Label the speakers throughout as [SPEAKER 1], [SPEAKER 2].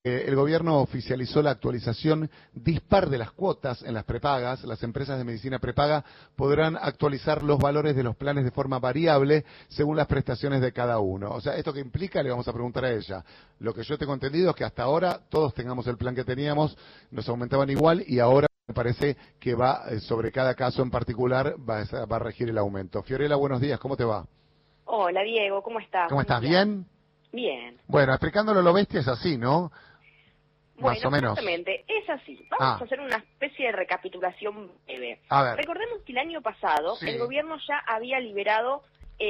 [SPEAKER 1] El gobierno oficializó la actualización dispar de las cuotas en las prepagas. Las empresas de medicina prepaga podrán actualizar los valores de los planes de forma variable según las prestaciones de cada uno. O sea, ¿esto qué implica? Le vamos a preguntar a ella. Lo que yo tengo entendido es que hasta ahora todos tengamos el plan que teníamos, nos aumentaban igual y ahora me parece que va sobre cada caso en particular va a regir el aumento. Fiorella, buenos días, ¿cómo te va?
[SPEAKER 2] Hola Diego, ¿cómo estás?
[SPEAKER 1] ¿Cómo estás? ¿Bien?
[SPEAKER 2] Bien.
[SPEAKER 1] Bueno, explicándolo lo bestia es así, ¿no? Más
[SPEAKER 2] Bueno,
[SPEAKER 1] o menos.
[SPEAKER 2] exactamente, es así. Vamos a hacer una especie de recapitulación breve.
[SPEAKER 1] A ver.
[SPEAKER 2] Recordemos que el año pasado el gobierno ya había liberado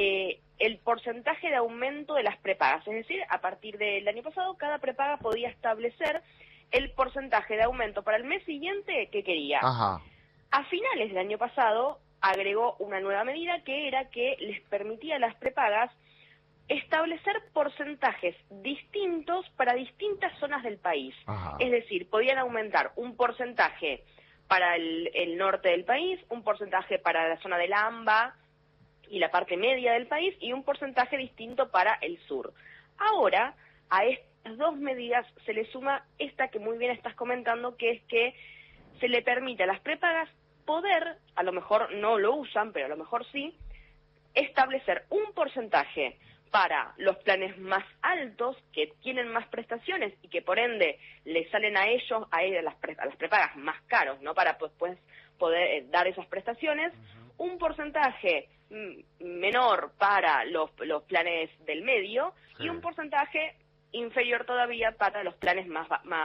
[SPEAKER 2] el porcentaje de aumento de las prepagas. Es decir, a partir del año pasado cada prepaga podía establecer el porcentaje de aumento para el mes siguiente que quería.
[SPEAKER 1] Ajá.
[SPEAKER 2] A finales del año pasado agregó una nueva medida que era que les permitía a las prepagas establecer porcentajes distintos para distintas zonas del país.
[SPEAKER 1] Ajá.
[SPEAKER 2] Es decir, podían aumentar un porcentaje para el norte del país, un porcentaje para la zona del AMBA y la parte media del país y un porcentaje distinto para el sur. Ahora, a estas dos medidas se le suma esta que muy bien estás comentando, que es que se le permite a las prepagas poder, a lo mejor no lo usan, pero a lo mejor sí, establecer un porcentaje para los planes más altos, que tienen más prestaciones y que por ende le salen a ellos, a las prepagas más caros, ¿no? Para pues poder dar esas prestaciones, un porcentaje menor para los planes del medio y un porcentaje inferior todavía para los planes más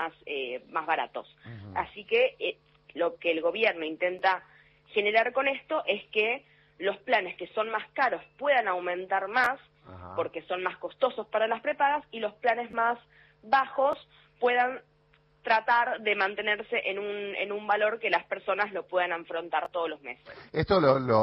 [SPEAKER 2] baratos. Así que lo que el gobierno intenta generar con esto es que los planes que son más caros puedan aumentar más, porque son más costosos para las prepagas, y los planes más bajos puedan tratar de mantenerse en un valor que las personas lo puedan afrontar todos los meses.
[SPEAKER 1] Esto,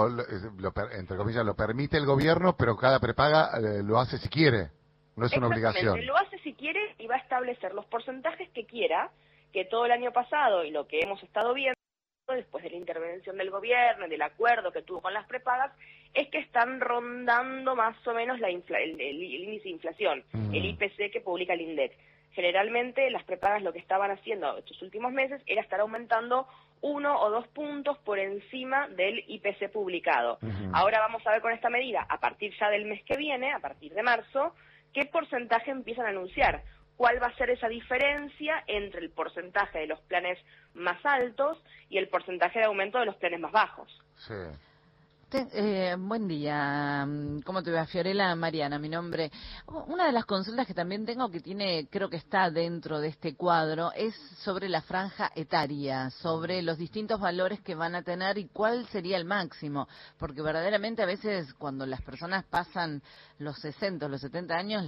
[SPEAKER 1] entre comillas, lo permite el gobierno, pero cada prepaga lo hace si quiere, no es una obligación.
[SPEAKER 2] Lo hace si quiere y va a establecer los porcentajes que quiera, que todo el año pasado y lo que hemos estado viendo después de la intervención del gobierno y del acuerdo que tuvo con las prepagas, es que están rondando más o menos el índice de inflación, el IPC que publica el INDEC. Generalmente las prepagas lo que estaban haciendo estos últimos meses era estar aumentando 1 o 2 puntos por encima del IPC publicado. Ahora vamos a ver con esta medida, a partir ya del mes que viene, a partir de marzo, qué porcentaje empiezan a anunciar. ¿Cuál va a ser esa diferencia entre el porcentaje de los planes más altos y el porcentaje de aumento de los planes más bajos?
[SPEAKER 1] Sí.
[SPEAKER 3] Buen día, ¿cómo te va? Fiorella, Mariana, mi nombre. Una de las consultas que también tengo, que creo que está dentro de este cuadro, es sobre la franja etaria, sobre los distintos valores que van a tener y cuál sería el máximo, porque verdaderamente a veces cuando las personas pasan los 60, los 70 años,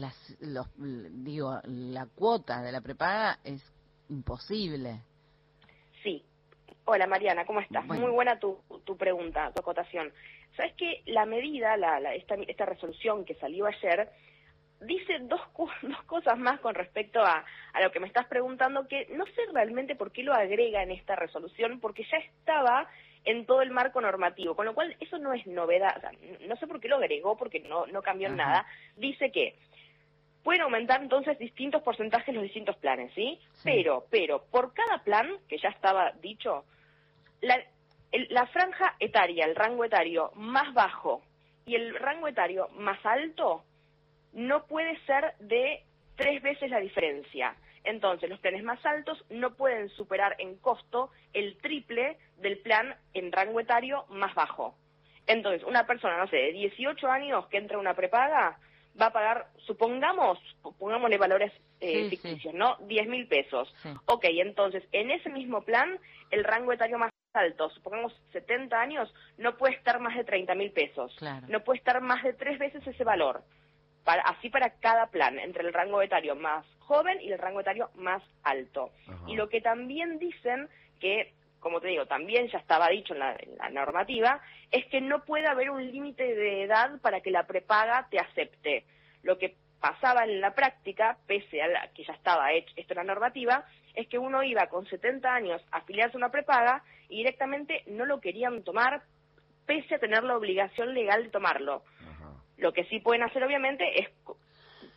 [SPEAKER 3] la cuota de la prepaga es imposible.
[SPEAKER 2] Sí. Hola Mariana, ¿cómo estás?
[SPEAKER 3] Bueno.
[SPEAKER 2] Muy buena tu pregunta, tu acotación. ¿Sabes qué? La medida, esta resolución que salió ayer, dice dos cosas más con respecto a lo que me estás preguntando, que no sé realmente por qué lo agrega en esta resolución, porque ya estaba en todo el marco normativo, con lo cual eso no es novedad. O sea, no sé por qué lo agregó, porque no cambió en nada. Dice que pueden aumentar entonces distintos porcentajes los distintos planes, ¿sí? Pero por cada plan, que ya estaba dicho, la franja etaria, el rango etario más bajo y el rango etario más alto no puede ser de 3 veces la diferencia. Entonces, los planes más altos no pueden superar en costo el triple del plan en rango etario más bajo. Entonces, una persona, de 18 años que entra a una prepaga, va a pagar, pongámosle valores ficticios, ¿no? 10.000 pesos.
[SPEAKER 3] Sí.
[SPEAKER 2] Ok, entonces, en ese mismo plan, el rango etario más alto, supongamos 70 años, no puede estar más de 30.000 pesos.
[SPEAKER 3] Claro.
[SPEAKER 2] No puede estar más de 3 veces ese valor. Así para cada plan, entre el rango etario más joven y el rango etario más alto. Y lo que también dicen, que como te digo, también ya estaba dicho en la normativa, es que no puede haber un límite de edad para que la prepaga te acepte. Lo que pasaba en la práctica, pese a que ya estaba hecho esto en la normativa, es que uno iba con 70 años a afiliarse a una prepaga y directamente no lo querían tomar, pese a tener la obligación legal de tomarlo. Lo que sí pueden hacer, obviamente, es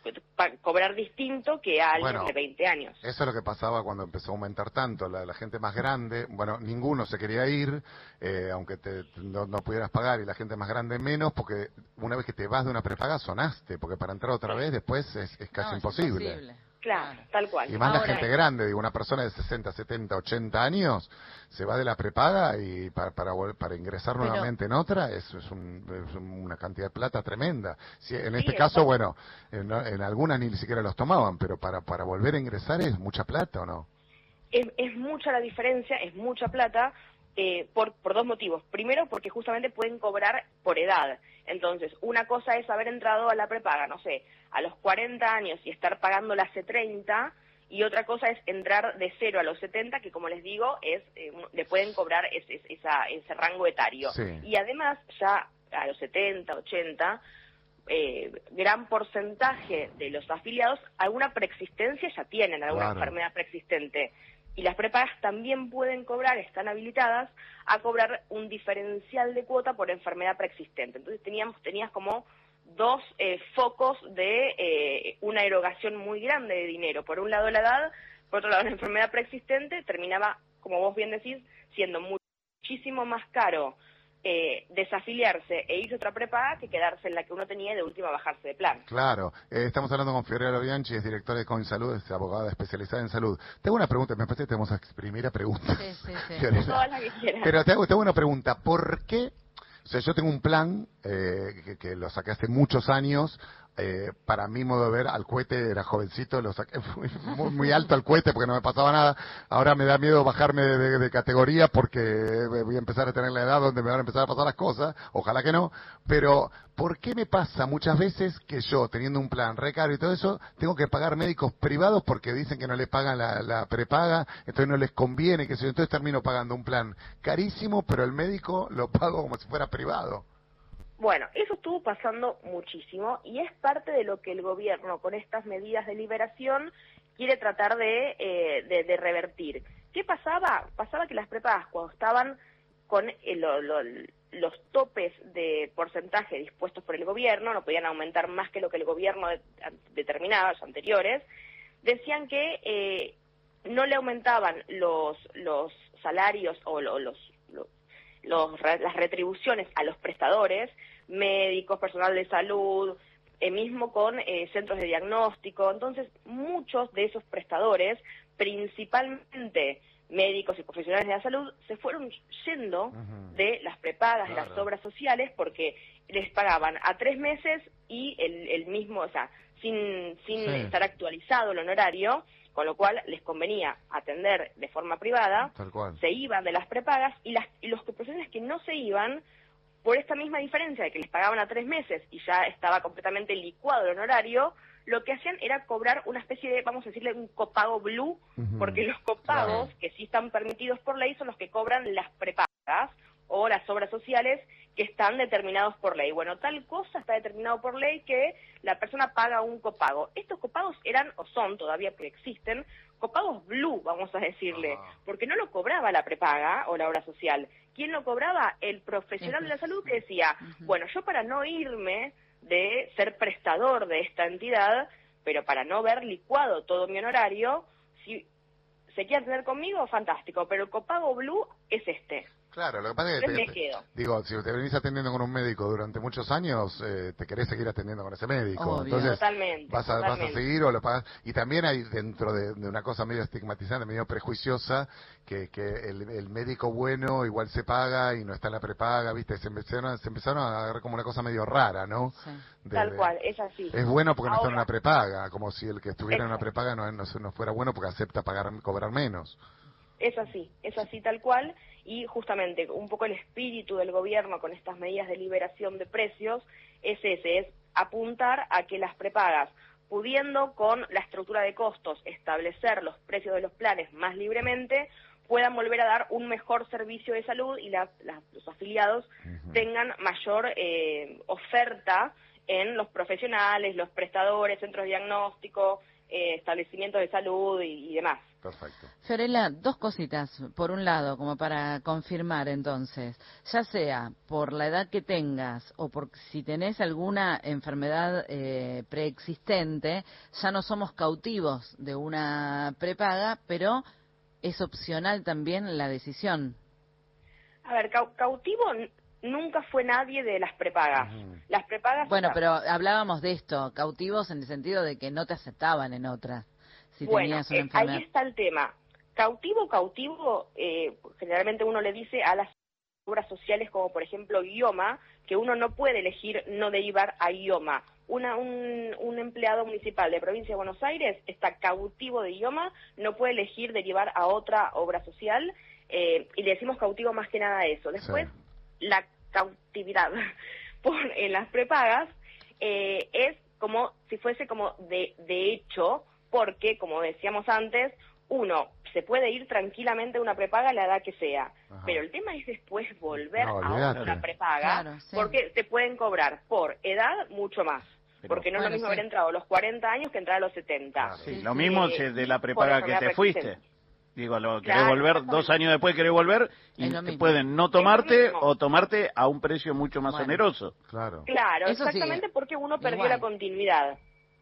[SPEAKER 2] cobrar distinto que a alguien
[SPEAKER 1] Bueno,
[SPEAKER 2] de 20 años.
[SPEAKER 1] eso es lo que pasaba cuando empezó a aumentar tanto. La gente más grande, bueno, ninguno se quería ir, aunque no pudieras pagar, y la gente más grande menos, porque una vez que te vas de una prepaga sonaste, porque para entrar otra vez después es casi imposible.
[SPEAKER 2] Claro, tal cual.
[SPEAKER 1] Y más
[SPEAKER 3] Ahora,
[SPEAKER 1] la gente grande, digo, una persona de 60, 70, 80 años se va de la prepaga y para ingresar nuevamente en otra es una cantidad de plata tremenda. Si, en este caso, bueno, en algunas ni siquiera los tomaban, pero para volver a ingresar es mucha plata, ¿o no?
[SPEAKER 2] Es mucha la diferencia, es mucha plata, por dos motivos. Primero, porque justamente pueden cobrar por edad. Entonces, una cosa es haber entrado a la prepaga, no sé, a los 40 años y estar pagándola hace 30, y otra cosa es entrar de 0 a los 70, que como les digo, le pueden cobrar ese rango etario.
[SPEAKER 1] Sí.
[SPEAKER 2] Y además, ya a los 70, 80, gran porcentaje de los afiliados alguna preexistencia ya tienen, alguna enfermedad preexistente. Y las prepagas también pueden cobrar, están habilitadas a cobrar un diferencial de cuota por enfermedad preexistente. Entonces tenías como dos focos de una erogación muy grande de dinero. Por un lado la edad, por otro lado la enfermedad preexistente, terminaba, como vos bien decís, siendo muchísimo más caro desafiliarse e irse a otra prepaga que quedarse en la que uno tenía y de última bajarse de plan.
[SPEAKER 1] Claro. Estamos hablando con Fiorella Bianchi, es directora de COINSalud, es abogada especializada en salud. Tengo una pregunta, me parece que tenemos a exprimir a preguntas.
[SPEAKER 3] Sí.
[SPEAKER 2] Todas las que quieras.
[SPEAKER 1] Pero te hago una pregunta, ¿por qué? O sea, yo tengo un plan que lo saqué hace muchos años. Para mi modo de ver, al cohete era jovencito, lo saqué muy alto al cohete porque no me pasaba nada. Ahora me da miedo bajarme de categoría porque voy a empezar a tener la edad donde me van a empezar a pasar las cosas. Ojalá que no. Pero, ¿por qué me pasa muchas veces que yo, teniendo un plan re caro y todo eso, tengo que pagar médicos privados porque dicen que no le pagan la prepaga, entonces no les conviene, que sé yo, entonces termino pagando un plan carísimo, pero el médico lo pago como si fuera privado?
[SPEAKER 2] Bueno, eso estuvo pasando muchísimo y es parte de lo que el gobierno con estas medidas de liberación quiere tratar de revertir. ¿Qué pasaba? Pasaba que las prepagas cuando estaban con los topes de porcentaje dispuestos por el gobierno, no podían aumentar más que lo que el gobierno determinaba, los anteriores, decían que no le aumentaban los salarios o las retribuciones a los prestadores, médicos, personal de salud, mismo con centros de diagnóstico. Entonces, muchos de esos prestadores, principalmente médicos y profesionales de la salud, se fueron yendo de las prepagas, de las obras sociales, porque les pagaban a 3 meses y el mismo, o sea, sin estar actualizado el honorario, con lo cual les convenía atender de forma privada, se iban de las prepagas y los profesionales que no se iban, por esta misma diferencia de que les pagaban a 3 meses y ya estaba completamente licuado el honorario, lo que hacían era cobrar una especie de, vamos a decirle, un copago blue, porque los copagos que sí están permitidos por ley son los que cobran las prepagas o las obras sociales que están determinados por ley. Bueno, tal cosa está determinado por ley que la persona paga un copago. Estos copagos eran, o son todavía porque existen, copagos blue, vamos a decirle, porque no lo cobraba la prepaga o la obra social. ¿Quién lo cobraba? El profesional de la salud que decía, bueno, yo para no irme de ser prestador de esta entidad, pero para no ver licuado todo mi honorario, si se quieren tener conmigo, fantástico, pero el copago blue es este.
[SPEAKER 1] Claro, lo que pasa es que, digo, si te venís atendiendo con un médico durante muchos años, te querés seguir atendiendo con ese médico.
[SPEAKER 3] Obvio.
[SPEAKER 1] Entonces,
[SPEAKER 2] Totalmente.
[SPEAKER 1] Vas a seguir o lo pagas. Y también hay dentro de una cosa medio estigmatizante, medio prejuiciosa, que el médico bueno igual se paga y no está en la prepaga, ¿viste? Se empezaron a agarrar como una cosa medio rara, ¿no?
[SPEAKER 3] Sí.
[SPEAKER 2] Tal cual, es así.
[SPEAKER 1] Es bueno porque no está en una prepaga, como si el que estuviera en una prepaga no fuera bueno porque acepta cobrar menos.
[SPEAKER 2] Es así tal cual, y justamente un poco el espíritu del gobierno con estas medidas de liberación de precios es apuntar a que las prepagas, pudiendo con la estructura de costos establecer los precios de los planes más libremente, puedan volver a dar un mejor servicio de salud y los afiliados tengan mayor oferta en los profesionales, los prestadores, centros de diagnóstico, establecimientos de salud y demás.
[SPEAKER 1] Perfecto.
[SPEAKER 3] Fiorella, dos cositas. Por un lado, como para confirmar entonces, ya sea por la edad que tengas o por si tenés alguna enfermedad preexistente, ya no somos cautivos de una prepaga, pero es opcional también la decisión.
[SPEAKER 2] A ver, cautivo nunca fue nadie de las prepagas. Las prepagas...
[SPEAKER 3] Bueno, pero hablábamos de esto, cautivos en el sentido de que no te aceptaban en otras, si tenías una enfermedad.
[SPEAKER 2] Ahí está el tema. Cautivo, generalmente uno le dice a las obras sociales como por ejemplo IOMA, que uno no puede elegir no derivar a IOMA. Un empleado municipal de provincia de Buenos Aires está cautivo de IOMA, no puede elegir derivar a otra obra social, y le decimos cautivo más que nada a eso. Después, la cautividad en las prepagas es como si fuese como de hecho, porque, como decíamos antes, uno se puede ir tranquilamente a una prepaga a la edad que sea, pero el tema es después volver a otra prepaga, porque te pueden cobrar por edad mucho más. Porque no es lo mismo haber entrado a los 40 años que entrar a los 70.
[SPEAKER 4] Lo mismo de la prepaga que te fuiste. Digo, querés volver 2 años después, querés volver y te pueden no tomarte o tomarte a un precio mucho más oneroso.
[SPEAKER 2] Claro, exactamente, porque uno perdió la continuidad.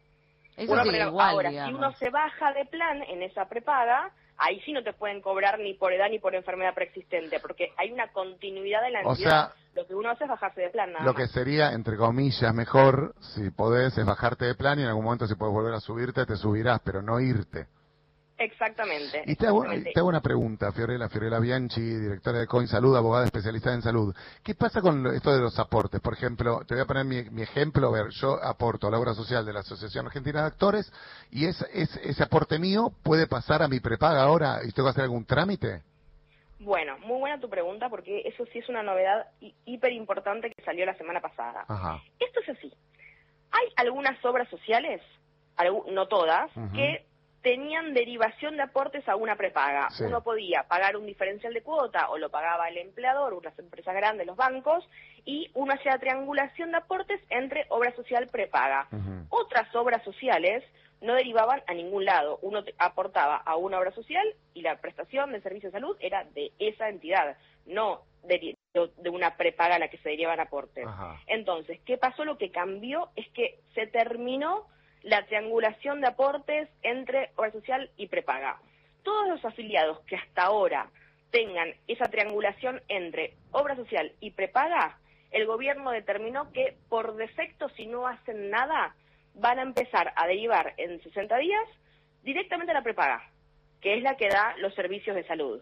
[SPEAKER 3] Ahora,
[SPEAKER 2] si uno se baja de plan en esa prepaga, ahí sí no te pueden cobrar ni por edad ni por enfermedad preexistente, porque hay una continuidad de la entidad.
[SPEAKER 1] O sea,
[SPEAKER 2] lo que uno hace es bajarse de plan, nada
[SPEAKER 1] lo
[SPEAKER 2] más.
[SPEAKER 1] que sería, entre comillas, mejor, si podés, es bajarte de plan y en algún momento si podés volver a subirte, te subirás, pero no irte.
[SPEAKER 2] Exactamente.
[SPEAKER 1] Y te hago una pregunta, Fiorella Bianchi, directora de Coin Salud, abogada especializada en salud. ¿Qué pasa con esto de los aportes? Por ejemplo, te voy a poner mi ejemplo. A ver, yo aporto a la obra social de la Asociación Argentina de Actores y ese aporte mío puede pasar a mi prepaga ahora y tengo que hacer algún trámite.
[SPEAKER 2] Bueno, muy buena tu pregunta, porque eso sí es una novedad hiper importante que salió la semana pasada. Esto es así. Hay algunas obras sociales, no todas, que tenían derivación de aportes a una prepaga. Uno podía pagar un diferencial de cuota o lo pagaba el empleador, unas empresas grandes, los bancos, y uno hacía triangulación de aportes entre obra social prepaga. Otras obras sociales no derivaban a ningún lado. Uno aportaba a una obra social y la prestación de servicio de salud era de esa entidad, no de una prepaga a la que se derivaban aportes. Entonces, ¿qué pasó? Lo que cambió es que se terminó la triangulación de aportes entre obra social y prepaga. Todos los afiliados que hasta ahora tengan esa triangulación entre obra social y prepaga, el gobierno determinó que por defecto, si no hacen nada, van a empezar a derivar en 60 días directamente a la prepaga, que es la que da los servicios de salud.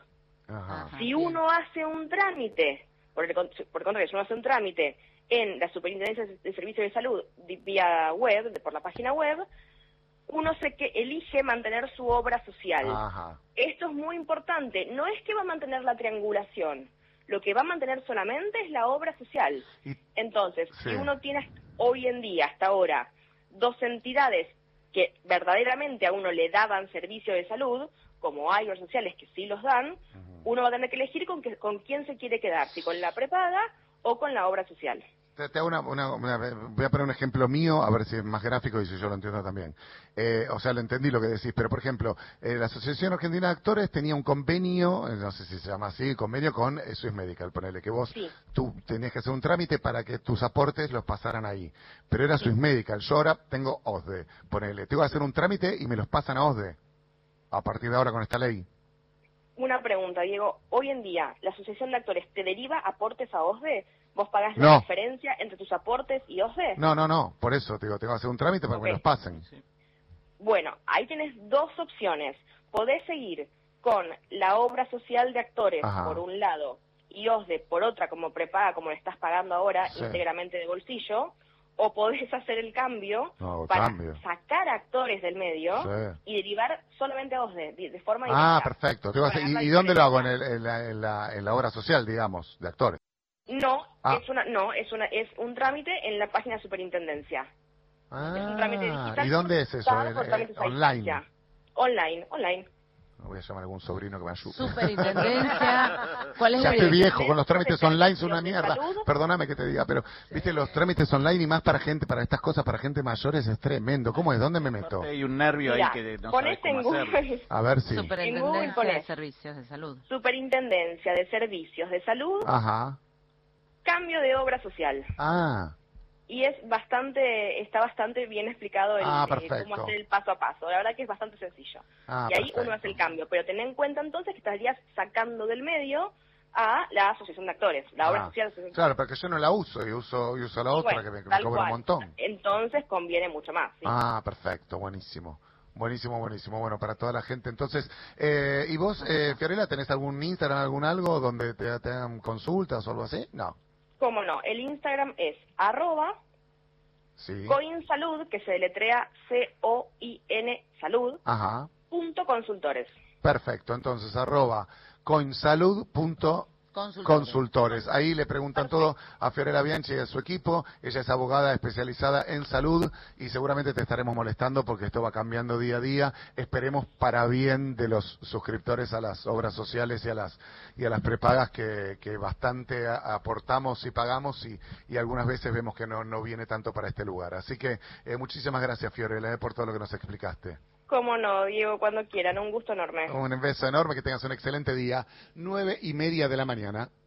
[SPEAKER 2] Si uno hace un trámite, por contrario, si uno hace un trámite en la Superintendencia de Servicios de Salud vía web, por la página web, uno elige mantener su obra social. Esto es muy importante. No es que va a mantener la triangulación. Lo que va a mantener solamente es la obra social. Entonces, si uno tiene hoy en día, hasta ahora, 2 entidades que verdaderamente a uno le daban servicio de salud, como hay obras sociales que sí los dan, uno va a tener que elegir con quién se quiere quedar, si con la prepaga o con la obra social.
[SPEAKER 1] Te hago voy a poner un ejemplo mío, a ver si es más gráfico y si yo lo entiendo también. O sea, lo entendí lo que decís, pero por ejemplo, la Asociación Argentina de Actores tenía un convenio, no sé si se llama así, convenio con Swiss Medical, ponele que tú tenías que hacer un trámite para que tus aportes los pasaran ahí. Pero era Swiss Medical, yo ahora tengo OSDE, ponele, tengo que hacer un trámite y me los pasan a OSDE, a partir de ahora con esta ley.
[SPEAKER 2] Una pregunta, Diego. Hoy en día, ¿la Asociación de Actores te deriva aportes a OSDE? ¿Vos pagás la diferencia entre tus aportes y OSDE?
[SPEAKER 1] No, por eso te digo, tengo que hacer un trámite para que me los pasen.
[SPEAKER 2] Bueno, ahí tenés 2 opciones. Podés seguir con la obra social de actores, por un lado, y OSDE por otra, como prepaga, como le estás pagando ahora, íntegramente de bolsillo, o podés hacer el cambio para sacar actores del medio y derivar solamente a OSDE, de forma directa.
[SPEAKER 1] Perfecto. ¿Y dónde lo hago? ¿En la obra social, digamos, de actores?
[SPEAKER 2] No, es un trámite en la página de Superintendencia. Es un trámite digital.
[SPEAKER 1] ¿Y dónde es eso? ¿Online?
[SPEAKER 2] Online.
[SPEAKER 1] Voy a llamar a algún sobrino que me ayude.
[SPEAKER 3] Superintendencia. ¿Cuál es
[SPEAKER 1] ya
[SPEAKER 3] la
[SPEAKER 1] estoy viejo, con los trámites online son una
[SPEAKER 2] de
[SPEAKER 1] mierda.
[SPEAKER 2] salud.
[SPEAKER 1] Perdóname que te diga, pero, viste, los trámites online y más para gente, para estas cosas, para gente mayores es tremendo. ¿Cómo es? ¿Dónde me meto?
[SPEAKER 4] Hay un nervio
[SPEAKER 2] Mira,
[SPEAKER 4] ahí que no sabes
[SPEAKER 2] ponete
[SPEAKER 4] cómo
[SPEAKER 2] en
[SPEAKER 4] hacerlo.
[SPEAKER 2] Google.
[SPEAKER 1] A ver si.
[SPEAKER 3] Superintendencia de Servicios de Salud.
[SPEAKER 2] Superintendencia de Servicios de Salud,
[SPEAKER 1] Ajá.
[SPEAKER 2] cambio de obra social.
[SPEAKER 1] Ah,
[SPEAKER 2] Y está bastante bien explicado
[SPEAKER 1] perfecto.
[SPEAKER 2] cómo hacer el paso a paso. La verdad que es bastante sencillo. Y ahí
[SPEAKER 1] perfecto.
[SPEAKER 2] uno hace el cambio. Pero ten en cuenta entonces que estarías sacando del medio a la Asociación de Actores, la obra social.
[SPEAKER 1] Claro, porque yo no la uso, y uso la otra,
[SPEAKER 2] bueno,
[SPEAKER 1] que me cobra
[SPEAKER 2] cual.
[SPEAKER 1] un montón.
[SPEAKER 2] Entonces conviene mucho más. ¿Sí?
[SPEAKER 1] Perfecto, buenísimo. Buenísimo. Bueno, para toda la gente. Entonces, ¿y vos, Fiorella, tenés algún Instagram, algún algo donde te hagan consultas o algo así? No.
[SPEAKER 2] ¿Cómo no? El Instagram es
[SPEAKER 1] Sí.
[SPEAKER 2] @coinsalud, que se deletrea COIN salud,
[SPEAKER 1] Ajá.
[SPEAKER 2] .consultores.
[SPEAKER 1] Perfecto, entonces @coinsalud.consultores. Ahí le preguntan todo a Fiorella Bianchi y a su equipo. Ella es abogada especializada en salud y seguramente te estaremos molestando porque esto va cambiando día a día. Esperemos para bien de los suscriptores a las obras sociales y a las prepagas que bastante aportamos y pagamos y algunas veces vemos que no viene tanto para este lugar. Así que muchísimas gracias, Fiorella, por todo lo que nos explicaste.
[SPEAKER 2] Cómo no, Diego, cuando quieran, un gusto enorme.
[SPEAKER 1] Un beso enorme, que tengas un excelente día. 9:30 de la mañana.